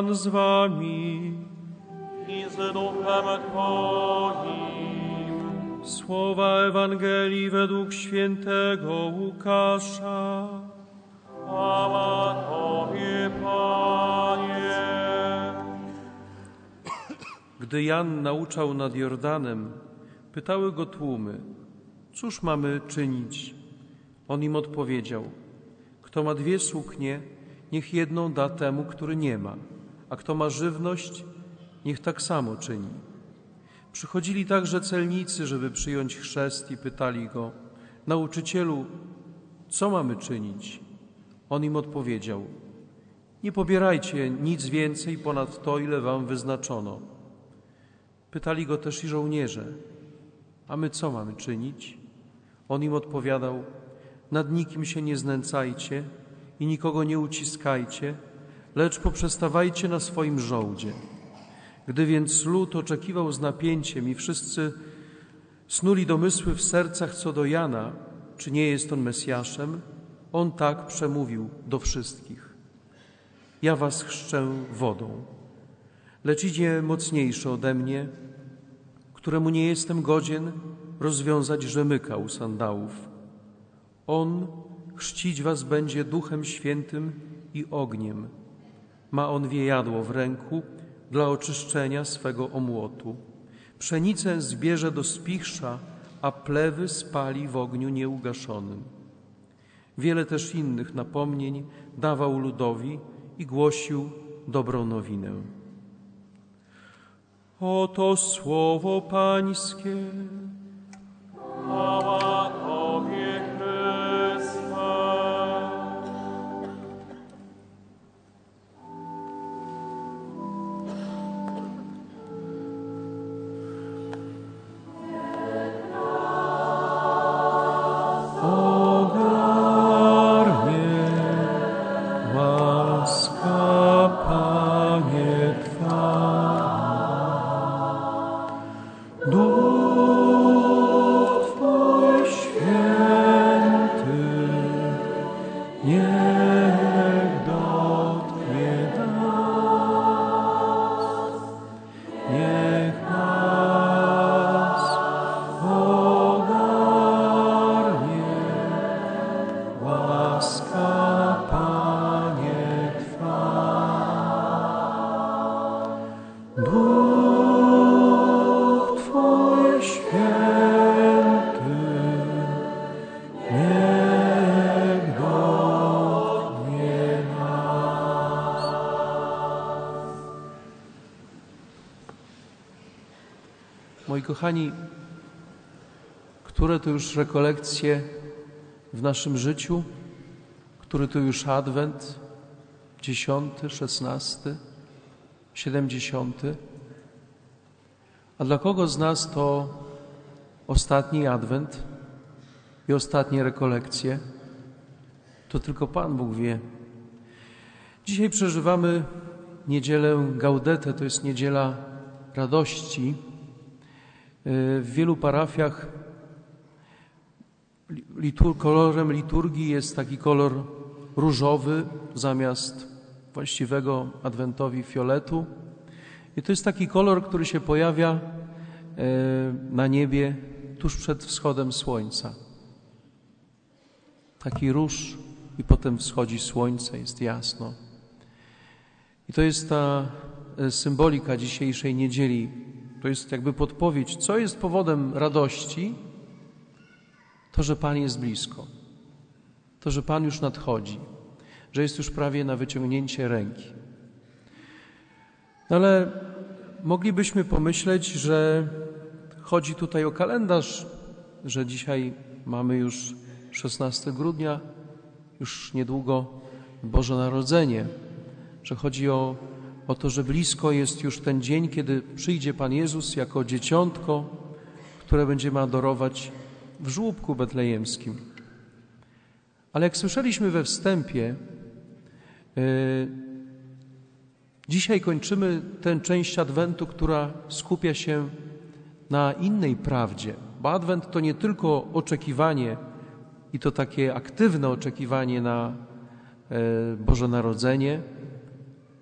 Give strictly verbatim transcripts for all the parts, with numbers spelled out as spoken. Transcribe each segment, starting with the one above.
Pan z wami. I z duchem Twoim. Słowa Ewangelii według świętego Łukasza. Chwała Tobie, Panie. Gdy Jan nauczał nad Jordanem, pytały go tłumy: cóż mamy czynić? On im odpowiedział: kto ma dwie suknie, niech jedną da temu, który nie ma, a kto ma żywność, niech tak samo czyni. Przychodzili także celnicy, żeby przyjąć chrzest, i pytali go: nauczycielu, co mamy czynić? On im odpowiedział: nie pobierajcie nic więcej ponad to, ile wam wyznaczono. Pytali go też i żołnierze: a my co mamy czynić? On im odpowiadał: nad nikim się nie znęcajcie i nikogo nie uciskajcie, lecz poprzestawajcie na swoim żołdzie. Gdy więc lud oczekiwał z napięciem i wszyscy snuli domysły w sercach co do Jana, czy nie jest on Mesjaszem, on tak przemówił do wszystkich: ja was chrzczę wodą, lecz idzie mocniejszy ode mnie, któremu nie jestem godzien rozwiązać rzemyka u sandałów. On chrzcić was będzie Duchem Świętym i ogniem. Ma on wiejadło w ręku dla oczyszczenia swego omłotu. Pszenicę zbierze do spichrza, a plewy spali w ogniu nieugaszonym. Wiele też innych napomnień dawał ludowi i głosił dobrą nowinę. Oto słowo Pańskie. Chwała Tobie, Chryste. Ogarnie łaska, Panie, Twa. Duch Twój święty niech dotknie nas, niech nas ogarnie łaska, Panie, Twa. Duch Twój święty niech dotknie nas. Moi kochani, które to już rekolekcje w naszym życiu? Który to już Adwent? Dziesiąty, szesnasty, siedemdziesiąty? A dla kogo z nas to ostatni Adwent i ostatnie rekolekcje? To tylko Pan Bóg wie. Dzisiaj przeżywamy niedzielę Gaudete, to jest niedziela radości. W wielu parafiach litur- kolorem liturgii jest taki kolor różowy zamiast właściwego adwentowi fioletu. I to jest taki kolor, który się pojawia na niebie tuż przed wschodem słońca. Taki róż i potem wschodzi słońce, jest jasno. I to jest ta symbolika dzisiejszej niedzieli. To jest jakby podpowiedź, co jest powodem radości. To, że Pan jest blisko. To, że Pan już nadchodzi. Że jest już prawie na wyciągnięcie ręki. No ale moglibyśmy pomyśleć, że chodzi tutaj o kalendarz, że dzisiaj mamy już szesnastego grudnia, już niedługo Boże Narodzenie, że chodzi o, o to, że blisko jest już ten dzień, kiedy przyjdzie Pan Jezus jako dzieciątko, które będziemy adorować w żłóbku betlejemskim. Ale jak słyszeliśmy we wstępie, yy, dzisiaj kończymy tę część Adwentu, która skupia się na innej prawdzie, bo Adwent to nie tylko oczekiwanie i to takie aktywne oczekiwanie na Boże Narodzenie,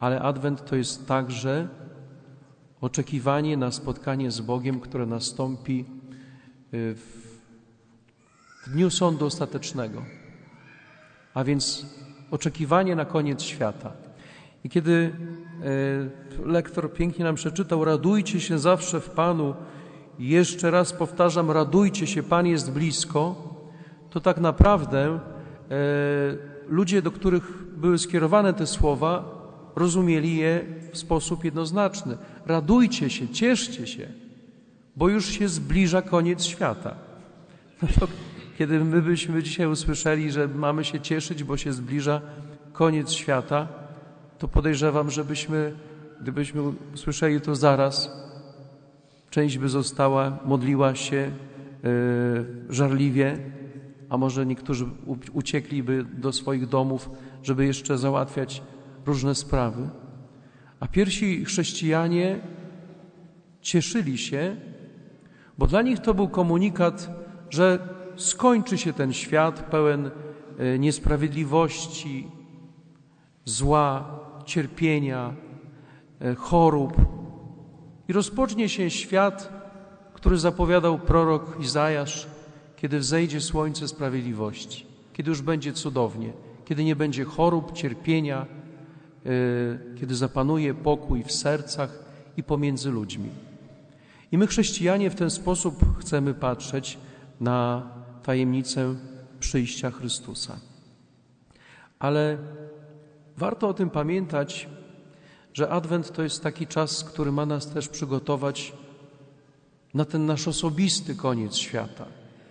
ale Adwent to jest także oczekiwanie na spotkanie z Bogiem, które nastąpi w dniu sądu ostatecznego, a więc oczekiwanie na koniec świata. I kiedy lektor pięknie nam przeczytał: radujcie się zawsze w Panu, jeszcze raz powtarzam, radujcie się, Pan jest blisko, to tak naprawdę ludzie, do których były skierowane te słowa, rozumieli je w sposób jednoznaczny. Radujcie się, cieszcie się, bo już się zbliża koniec świata. No to kiedy my byśmy dzisiaj usłyszeli, że mamy się cieszyć, bo się zbliża koniec świata, to podejrzewam, żebyśmy, gdybyśmy usłyszeli to zaraz, część by została, modliła się yy, żarliwie, a może niektórzy uciekliby do swoich domów, żeby jeszcze załatwiać różne sprawy. A pierwsi chrześcijanie cieszyli się, bo dla nich to był komunikat, że skończy się ten świat pełen niesprawiedliwości, zła, cierpienia, chorób i rozpocznie się świat, który zapowiadał prorok Izajasz, kiedy wzejdzie słońce sprawiedliwości, kiedy już będzie cudownie, kiedy nie będzie chorób, cierpienia, kiedy zapanuje pokój w sercach i pomiędzy ludźmi. I my, chrześcijanie, w ten sposób chcemy patrzeć na tajemnicę przyjścia Chrystusa. Ale warto o tym pamiętać, że Adwent to jest taki czas, który ma nas też przygotować na ten nasz osobisty koniec świata.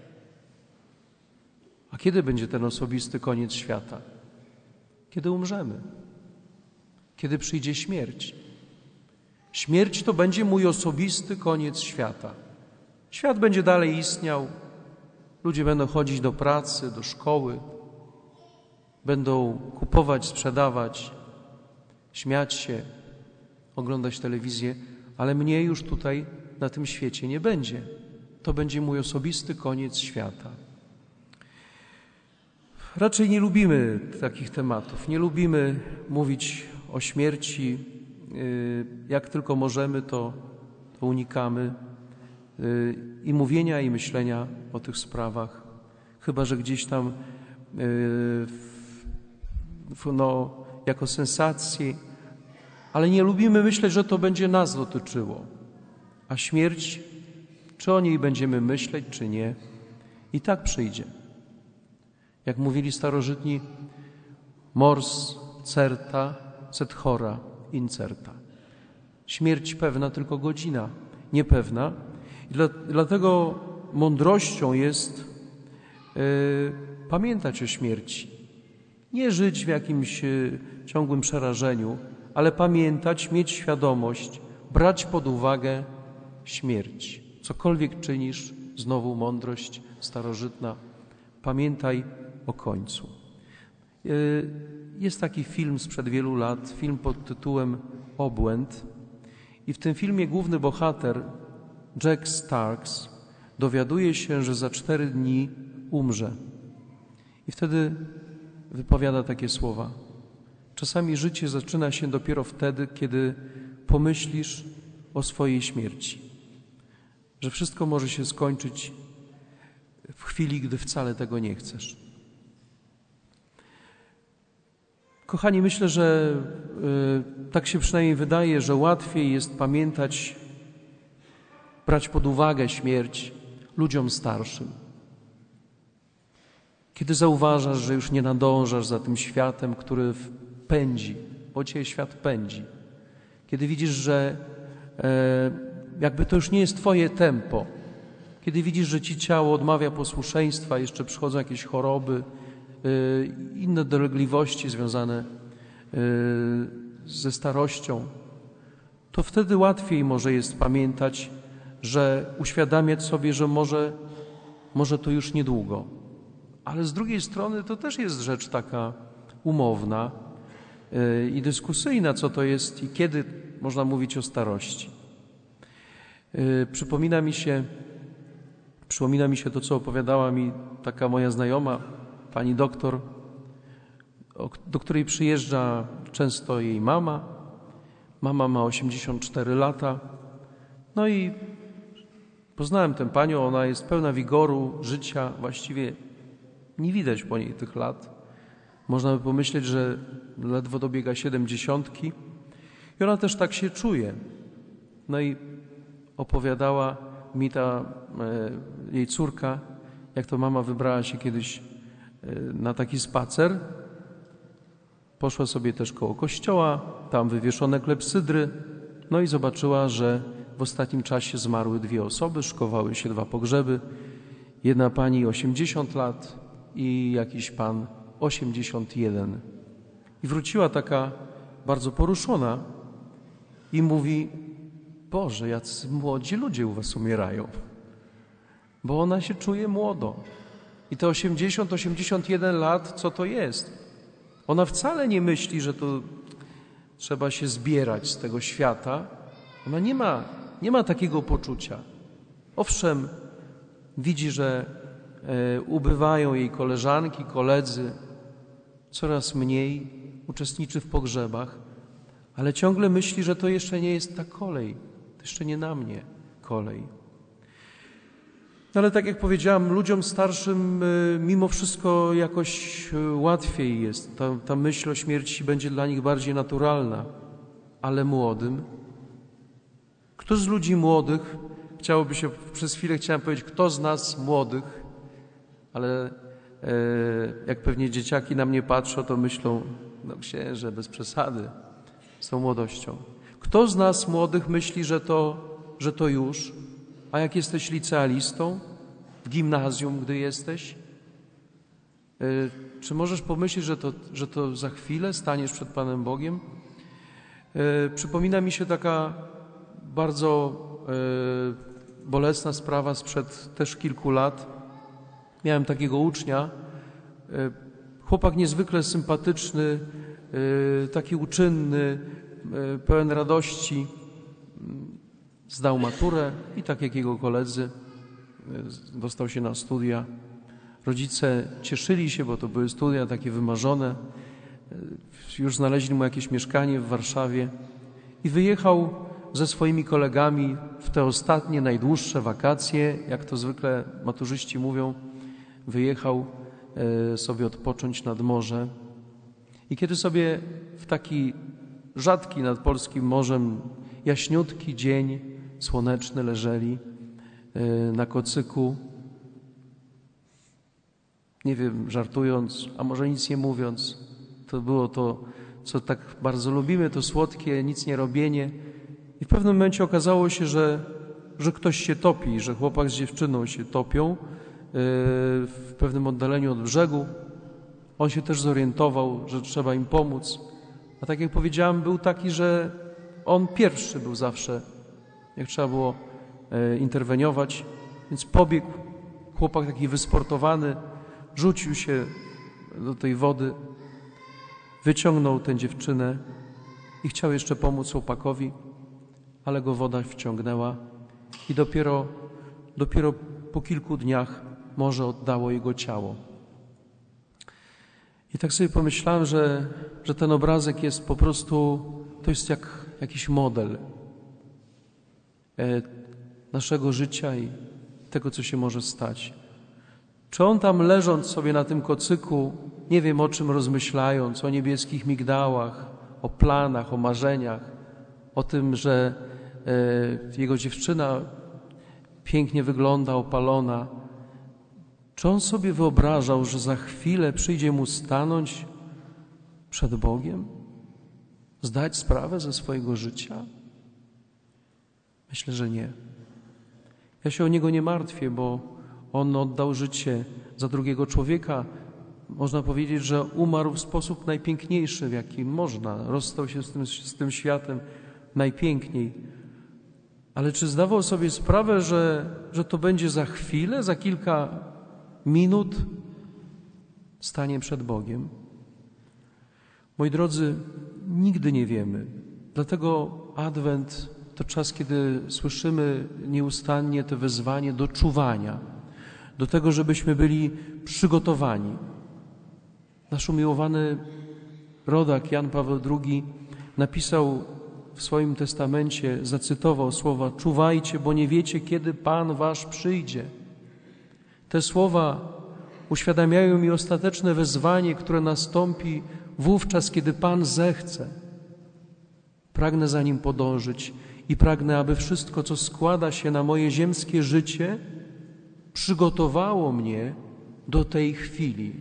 A kiedy będzie ten osobisty koniec świata? Kiedy umrzemy. Kiedy przyjdzie śmierć. Śmierć to będzie mój osobisty koniec świata. Świat będzie dalej istniał. Ludzie będą chodzić do pracy, do szkoły. Będą kupować, sprzedawać, śmiać się, oglądać telewizję, ale mnie już tutaj na tym świecie nie będzie. To będzie mój osobisty koniec świata. Raczej nie lubimy takich tematów. Nie lubimy mówić o śmierci. Jak tylko możemy, to, to unikamy i mówienia, i myślenia o tych sprawach. Chyba że gdzieś tam no, jako sensację, ale nie lubimy myśleć, że to będzie nas dotyczyło. A śmierć, czy o niej będziemy myśleć, czy nie, i tak przyjdzie. Jak mówili starożytni, mors certa, sed hora incerta. Śmierć pewna, tylko godzina niepewna. I dla, dlatego mądrością jest yy, pamiętać o śmierci. Nie żyć w jakimś yy, ciągłym przerażeniu, ale pamiętać, mieć świadomość, brać pod uwagę śmierć. Cokolwiek czynisz, znowu mądrość starożytna, pamiętaj o końcu. Jest taki film sprzed wielu lat, film pod tytułem Obłęd, i w tym filmie główny bohater, Jack Starks, dowiaduje się, że za cztery dni umrze. I wtedy wypowiada takie słowa: czasami życie zaczyna się dopiero wtedy, kiedy pomyślisz o swojej śmierci. Że wszystko może się skończyć w chwili, gdy wcale tego nie chcesz. Kochani, myślę, że y, tak się przynajmniej wydaje, że łatwiej jest pamiętać, brać pod uwagę śmierć ludziom starszym. Kiedy zauważasz, że już nie nadążasz za tym światem, który pędzi, bo cię świat pędzi. Kiedy widzisz, że e, jakby to już nie jest twoje tempo. Kiedy widzisz, że ci ciało odmawia posłuszeństwa, jeszcze przychodzą jakieś choroby, inne dolegliwości związane ze starością, to wtedy łatwiej może jest pamiętać, że uświadamiać sobie, że może, może to już niedługo. Ale z drugiej strony to też jest rzecz taka umowna i dyskusyjna, co to jest i kiedy można mówić o starości. Przypomina mi się, przypomina mi się to, co opowiadała mi taka moja znajoma, pani doktor, do której przyjeżdża często jej mama Mama ma osiemdziesiąt cztery lata. No i poznałem tę panią, ona jest pełna wigoru, życia, właściwie nie widać po niej tych lat. Można by pomyśleć, że ledwo dobiega siedemdziesiątki i ona też tak się czuje. No i opowiadała mi ta e, jej córka, jak to mama wybrała się kiedyś e, na taki spacer. Poszła sobie też koło kościoła, tam wywieszone klepsydry, no i zobaczyła, że w ostatnim czasie zmarły dwie osoby, szkowały się dwa pogrzeby. Jedna pani osiemdziesiąt lat i jakiś pan osiemdziesiąt jeden. I wróciła taka bardzo poruszona i mówi: Boże, jacy młodzi ludzie u was umierają. Bo ona się czuje młodo. I te osiemdziesiąt osiemdziesiąt jeden lat, co to jest? Ona wcale nie myśli, że to trzeba się zbierać z tego świata. Ona nie ma, nie ma takiego poczucia. Owszem, widzi, że e, ubywają jej koleżanki, koledzy, coraz mniej uczestniczy w pogrzebach, ale ciągle myśli, że to jeszcze nie jest ta kolej, to jeszcze nie na mnie kolej. No ale tak jak powiedziałam, ludziom starszym y, mimo wszystko jakoś y, łatwiej jest. Ta, ta myśl o śmierci będzie dla nich bardziej naturalna, ale młodym. Kto z ludzi młodych, chciałoby się, przez chwilę chciałem powiedzieć, kto z nas młodych, ale y, jak pewnie dzieciaki na mnie patrzą, to myślą, no księże, bez przesady, z tą młodością. Kto z nas młodych myśli, że to, że to już? A jak jesteś licealistą, w gimnazjum, gdy jesteś, yy, czy możesz pomyśleć, że to, że to za chwilę staniesz przed Panem Bogiem? Yy, przypomina mi się taka bardzo yy, bolesna sprawa sprzed też kilku lat. Miałem takiego ucznia, yy, chłopak niezwykle sympatyczny, yy, taki uczynny, yy, pełen radości. Zdał maturę i tak jak jego koledzy dostał się na studia. Rodzice cieszyli się, bo to były studia takie wymarzone. Już znaleźli mu jakieś mieszkanie w Warszawie i wyjechał ze swoimi kolegami w te ostatnie, najdłuższe wakacje, jak to zwykle maturzyści mówią, wyjechał sobie odpocząć nad morze. I kiedy sobie w taki rzadki nad polskim morzem jaśniutki dzień słoneczny leżeli na kocyku, nie wiem, żartując, a może nic nie mówiąc, to było to, co tak bardzo lubimy, to słodkie, nic nie robienie. I w pewnym momencie okazało się, że, że ktoś się topi, że chłopak z dziewczyną się topią w pewnym oddaleniu od brzegu. On się też zorientował, że trzeba im pomóc. A tak jak powiedziałem, był taki, że on pierwszy był zawsze, jak trzeba było e, interweniować, więc pobiegł, chłopak taki wysportowany, rzucił się do tej wody, wyciągnął tę dziewczynę i chciał jeszcze pomóc chłopakowi, ale go woda wciągnęła i dopiero, dopiero po kilku dniach morze oddało jego ciało. I tak sobie pomyślałem, że, że ten obrazek jest po prostu, to jest jak jakiś model naszego życia i tego, co się może stać. Czy on tam leżąc sobie na tym kocyku, nie wiem o czym rozmyślając, o niebieskich migdałach, o planach, o marzeniach, o tym, że jego dziewczyna pięknie wygląda, opalona, czy on sobie wyobrażał, że za chwilę przyjdzie mu stanąć przed Bogiem, zdać sprawę ze swojego życia? Myślę, że nie. Ja się o niego nie martwię, bo on oddał życie za drugiego człowieka. Można powiedzieć, że umarł w sposób najpiękniejszy, w jaki można. Rozstał się z tym, z tym światem najpiękniej. Ale czy zdawał sobie sprawę, że, że to będzie za chwilę, za kilka minut stanie przed Bogiem? Moi drodzy, nigdy nie wiemy. Dlatego Adwent to czas, kiedy słyszymy nieustannie to wezwanie do czuwania, do tego, żebyśmy byli przygotowani. Nasz umiłowany rodak Jan Paweł drugi napisał w swoim testamencie zacytował słowa: czuwajcie, bo nie wiecie, kiedy Pan wasz przyjdzie. Te słowa uświadamiają mi ostateczne wezwanie, które nastąpi wówczas, kiedy Pan zechce. Pragnę za Nim podążyć i pragnę, aby wszystko, co składa się na moje ziemskie życie, przygotowało mnie do tej chwili.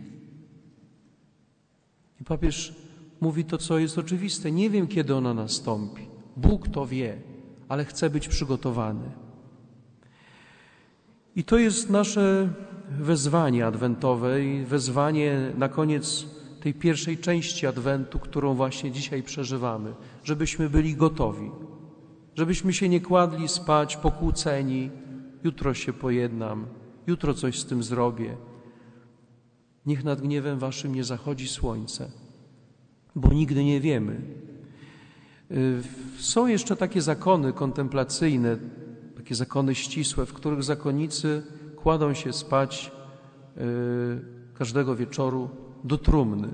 I papież mówi to, co jest oczywiste. Nie wiem, kiedy ona nastąpi. Bóg to wie, ale chcę być przygotowany. I to jest nasze wezwanie adwentowe i wezwanie na koniec tej pierwszej części Adwentu, którą właśnie dzisiaj przeżywamy, żebyśmy byli gotowi, żebyśmy się nie kładli spać pokłóceni, jutro się pojednam, jutro coś z tym zrobię. Niech nad gniewem waszym nie zachodzi słońce, bo nigdy nie wiemy. Są jeszcze takie zakony kontemplacyjne, takie zakony ścisłe, w których zakonnicy kładą się spać każdego wieczoru do trumny.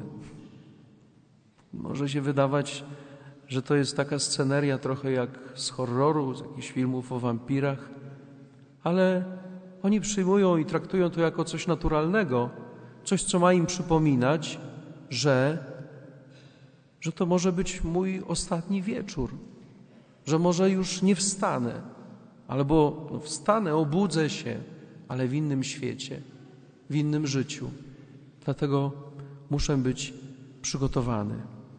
Może się wydawać, że to jest taka sceneria trochę jak z horroru, z jakichś filmów o wampirach, ale oni przyjmują i traktują to jako coś naturalnego, coś, co ma im przypominać, że, że to może być mój ostatni wieczór, że może już nie wstanę, albo no, wstanę, obudzę się, ale w innym świecie, w innym życiu. Dlatego muszę być przygotowany.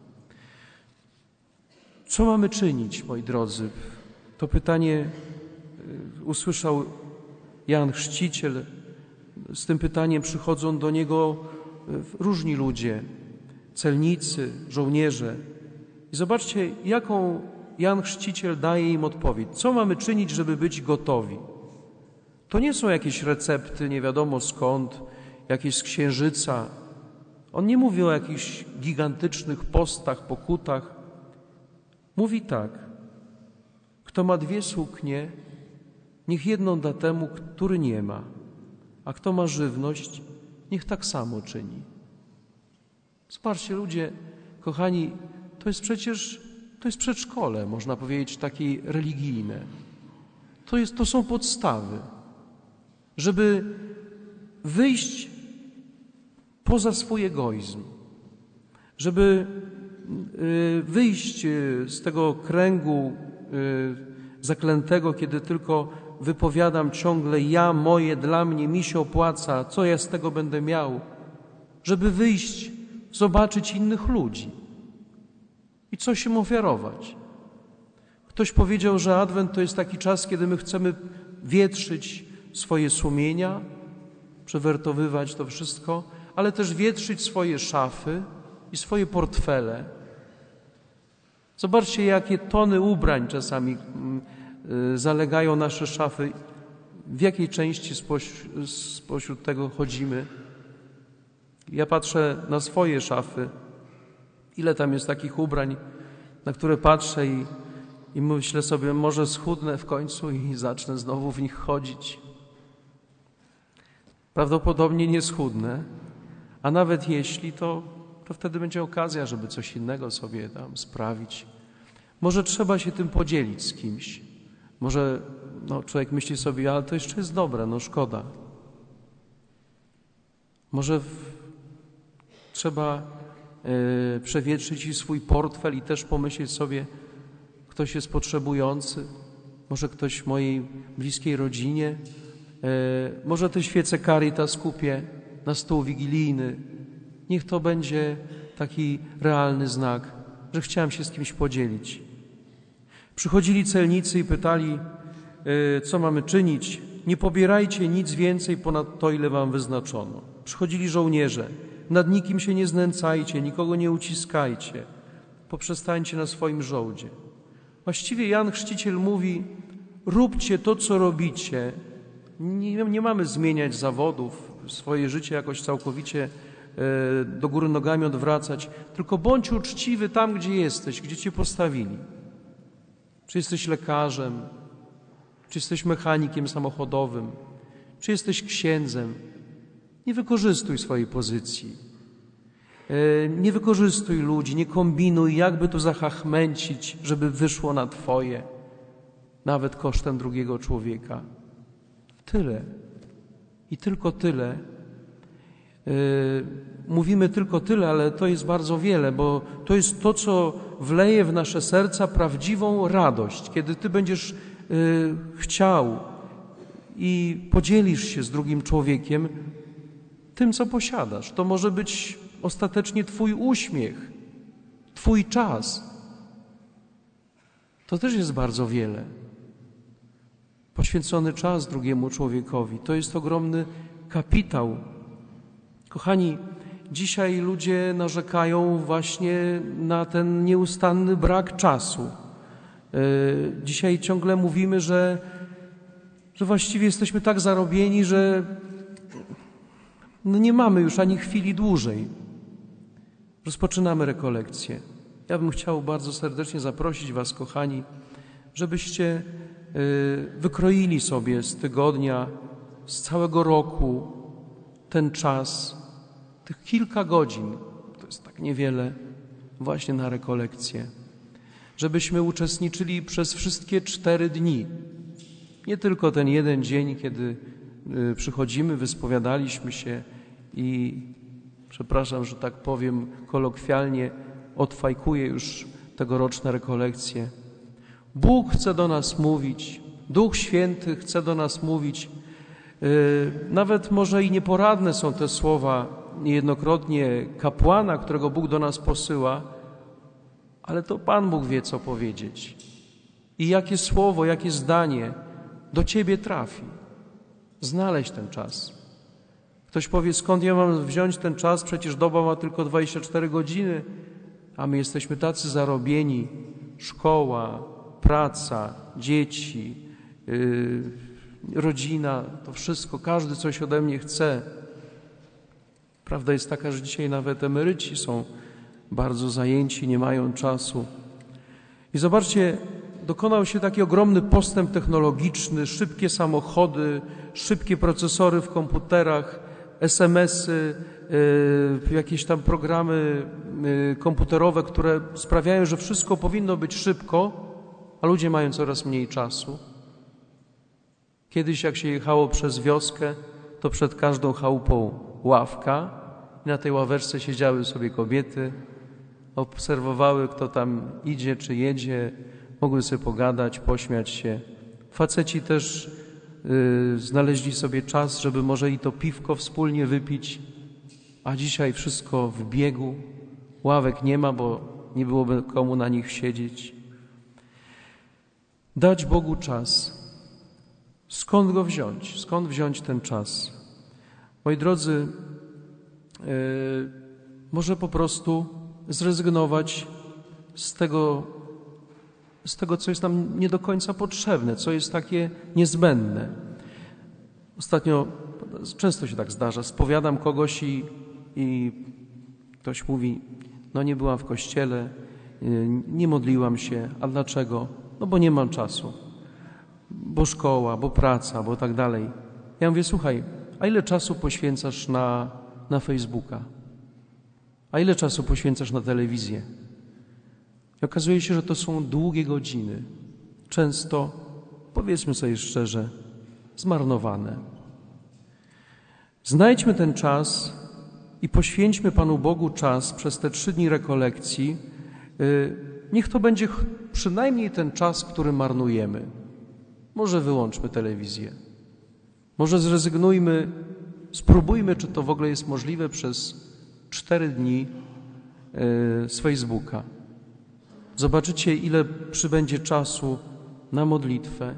Co mamy czynić, moi drodzy? To pytanie usłyszał Jan Chrzciciel. Z tym pytaniem przychodzą do niego różni ludzie, celnicy, żołnierze. I zobaczcie, jaką Jan Chrzciciel daje im odpowiedź. Co mamy czynić, żeby być gotowi? To nie są jakieś recepty, nie wiadomo skąd, jakieś z księżyca. On nie mówi o jakichś gigantycznych postach, pokutach. Mówi tak: kto ma dwie suknie, niech jedną da temu, który nie ma, a kto ma żywność, niech tak samo czyni. Zobaczcie, ludzie, kochani, to jest przecież, to jest przedszkole, można powiedzieć, takie religijne. To, jest, to są podstawy, żeby wyjść poza swój egoizm, żeby wyjść z tego kręgu zaklętego, kiedy tylko wypowiadam ciągle ja, moje, dla mnie, mi się opłaca, co ja z tego będę miał, żeby wyjść, zobaczyć innych ludzi i coś im ofiarować. Ktoś powiedział, że Adwent to jest taki czas, kiedy my chcemy wietrzyć swoje sumienia, przewertowywać to wszystko, ale też wietrzyć swoje szafy i swoje portfele. Zobaczcie, jakie tony ubrań czasami zalegają nasze szafy. W jakiej części spośród, spośród tego chodzimy? Ja patrzę na swoje szafy. Ile tam jest takich ubrań, na które patrzę i, i myślę sobie, może schudnę w końcu i zacznę znowu w nich chodzić. Prawdopodobnie nie schudnę, a nawet jeśli, to, to wtedy będzie okazja, żeby coś innego sobie tam sprawić. Może trzeba się tym podzielić z kimś. Może no, człowiek myśli sobie, ale to jeszcze jest dobre, no szkoda. Może w, trzeba y, przewietrzyć i swój portfel i też pomyśleć sobie, ktoś jest potrzebujący, może ktoś w mojej bliskiej rodzinie, y, może te świece Caritas kupię na stół wigilijny. Niech to będzie taki realny znak, że chciałem się z kimś podzielić. Przychodzili celnicy i pytali, co mamy czynić. Nie pobierajcie nic więcej ponad to, ile wam wyznaczono. Przychodzili żołnierze. Nad nikim się nie znęcajcie, nikogo nie uciskajcie. Poprzestańcie na swoim żołdzie. Właściwie Jan Chrzciciel mówi, róbcie to, co robicie. Nie, nie mamy zmieniać zawodów, swoje życie jakoś całkowicie do góry nogami odwracać, tylko bądź uczciwy tam, gdzie jesteś, gdzie cię postawili. Czy jesteś lekarzem, czy jesteś mechanikiem samochodowym, czy jesteś księdzem. Nie wykorzystuj swojej pozycji. Nie wykorzystuj ludzi, nie kombinuj, jakby tu zachachmęcić, żeby wyszło na Twoje, nawet kosztem drugiego człowieka. Tyle. I tylko tyle. Yy, mówimy tylko tyle, ale to jest bardzo wiele, bo to jest to, co wleje w nasze serca prawdziwą radość. Kiedy Ty będziesz yy, chciał i podzielisz się z drugim człowiekiem tym, co posiadasz. To może być ostatecznie Twój uśmiech, Twój czas. To też jest bardzo wiele. Poświęcony czas drugiemu człowiekowi. To jest ogromny kapitał. Kochani, dzisiaj ludzie narzekają właśnie na ten nieustanny brak czasu. Dzisiaj ciągle mówimy, że, że właściwie jesteśmy tak zarobieni, że no nie mamy już ani chwili dłużej. Rozpoczynamy rekolekcję. Ja bym chciał bardzo serdecznie zaprosić Was, kochani, żebyście wykroili sobie z tygodnia, z całego roku ten czas, tych kilka godzin, to jest tak niewiele, właśnie na rekolekcję. Żebyśmy uczestniczyli przez wszystkie cztery dni. Nie tylko ten jeden dzień, kiedy przychodzimy, wyspowiadaliśmy się i, przepraszam, że tak powiem kolokwialnie, odfajkuję już tegoroczne rekolekcje. Bóg chce do nas mówić, Duch Święty chce do nas mówić. Nawet może i nieporadne są te słowa niejednokrotnie kapłana, którego Bóg do nas posyła, ale to Pan Bóg wie, co powiedzieć. I jakie słowo, jakie zdanie do Ciebie trafi. Znaleźć ten czas. Ktoś powie, skąd ja mam wziąć ten czas? Przecież doba ma tylko dwadzieścia cztery godziny, a my jesteśmy tacy zarobieni. Szkoła, praca, dzieci, yy, rodzina, to wszystko, każdy coś ode mnie chce. Prawda jest taka, że dzisiaj nawet emeryci są bardzo zajęci, nie mają czasu. I zobaczcie, dokonał się taki ogromny postęp technologiczny, szybkie samochody, szybkie procesory w komputerach, es em esy, yy, jakieś tam programy yy, komputerowe, które sprawiają, że wszystko powinno być szybko, a ludzie mają coraz mniej czasu. Kiedyś jak się jechało przez wioskę, to przed każdą chałupą ławka i na tej ławeczce siedziały sobie kobiety, obserwowały, kto tam idzie czy jedzie, mogły sobie pogadać, pośmiać się. Faceci też yy, znaleźli sobie czas, żeby może i to piwko wspólnie wypić, a dzisiaj wszystko w biegu. Ławek nie ma, bo nie byłoby komu na nich siedzieć. Dać Bogu czas. Skąd go wziąć? Skąd wziąć ten czas? Moi drodzy, yy, może po prostu zrezygnować z tego, z tego, co jest nam nie do końca potrzebne, co jest takie niezbędne. Ostatnio, często się tak zdarza, spowiadam kogoś i, i ktoś mówi, no nie byłam w kościele, yy, nie modliłam się, a dlaczego? No bo nie mam czasu. Bo szkoła, bo praca, bo tak dalej. Ja mówię, słuchaj, a ile czasu poświęcasz na, na Facebooka? A ile czasu poświęcasz na telewizję? I okazuje się, że to są długie godziny. Często, powiedzmy sobie szczerze, zmarnowane. Znajdźmy ten czas i poświęćmy Panu Bogu czas przez te trzy dni rekolekcji. Niech to będzie przynajmniej ten czas, który marnujemy. Może wyłączmy telewizję. Może zrezygnujmy, spróbujmy, czy to w ogóle jest możliwe przez cztery dni z Facebooka. Zobaczycie, ile przybędzie czasu na modlitwę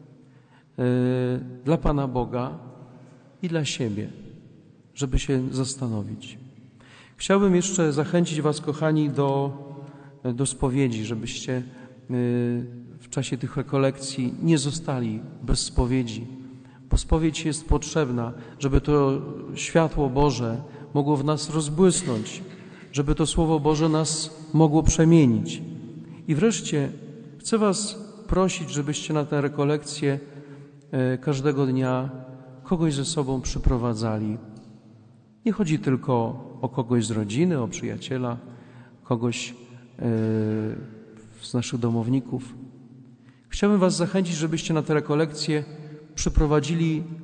dla Pana Boga i dla siebie, żeby się zastanowić. Chciałbym jeszcze zachęcić Was, kochani, do, do spowiedzi, żebyście w czasie tych rekolekcji nie zostali bez spowiedzi, bo spowiedź jest potrzebna, żeby to światło Boże mogło w nas rozbłysnąć, żeby to Słowo Boże nas mogło przemienić. I wreszcie chcę Was prosić, żebyście na tę rekolekcję każdego dnia kogoś ze sobą przyprowadzali. Nie chodzi tylko o kogoś z rodziny, o przyjaciela, kogoś yy, z naszych domowników. Chciałbym was zachęcić, żebyście na tę rekolekcję przyprowadzili yy,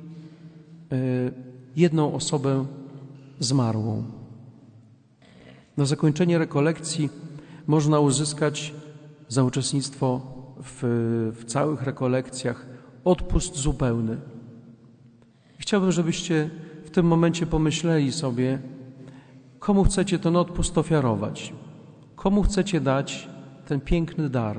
jedną osobę zmarłą. Na zakończenie rekolekcji można uzyskać za uczestnictwo w, w całych rekolekcjach odpust zupełny. Chciałbym, żebyście w tym momencie pomyśleli sobie, komu chcecie ten odpust ofiarować, komu chcecie dać ten piękny dar.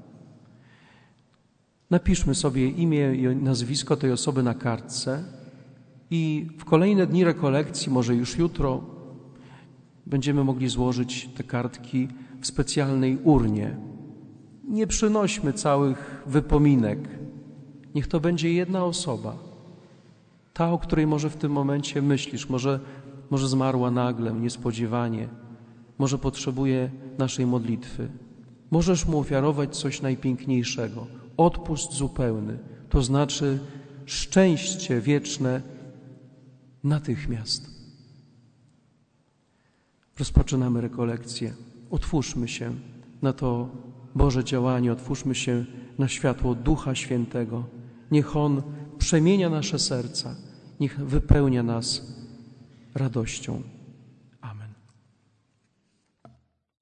Napiszmy sobie imię i nazwisko tej osoby na kartce i w kolejne dni rekolekcji, może już jutro, będziemy mogli złożyć te kartki w specjalnej urnie. Nie przynośmy całych wypominek. Niech to będzie jedna osoba. Ta, o której może w tym momencie myślisz, może, może zmarła nagle, niespodziewanie, może potrzebuje naszej modlitwy. Możesz mu ofiarować coś najpiękniejszego. Odpust zupełny, to znaczy szczęście wieczne natychmiast. Rozpoczynamy rekolekcję. Otwórzmy się na to Boże działanie, otwórzmy się na światło Ducha Świętego. Niech On przemienia nasze serca, niech wypełnia nas radością.